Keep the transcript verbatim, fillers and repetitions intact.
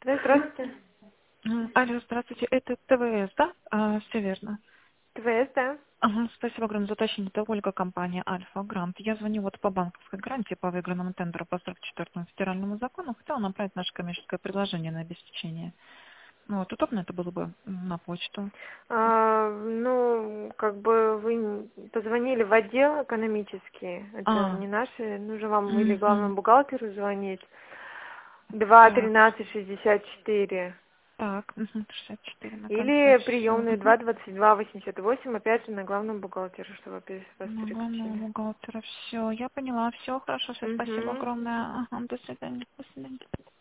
Да, здравствуйте. М, Алло, здравствуйте, это ТВС, да? А, все верно. ТВС, да? Ага, спасибо огромное за уточнение. Это Ольга, компания Альфа Грант. Я звоню вот по банковской гарантии по выигранному тендеру по сорок четвёртому федеральному закону. Хотела направить наше коммерческое предложение на обеспечение. Ну, вот, удобно это было бы м, на почту. А, ну, как бы вы н- позвонили в отдел экономический, это А, не наши, нужно вам или мгм. главному бухгалтеру звонить. Два Так, тринадцать шестьдесят четыре. так, мгм, шестьдесят четыре на конце, Или все. приемные два двадцать два восемьдесят восемь, опять же, на главном бухгалтере, чтобы опять вас На главного переключили. бухгалтера, все, я поняла, все, хорошо, все, спасибо Угу. огромное. Ага, до свидания, до свидания.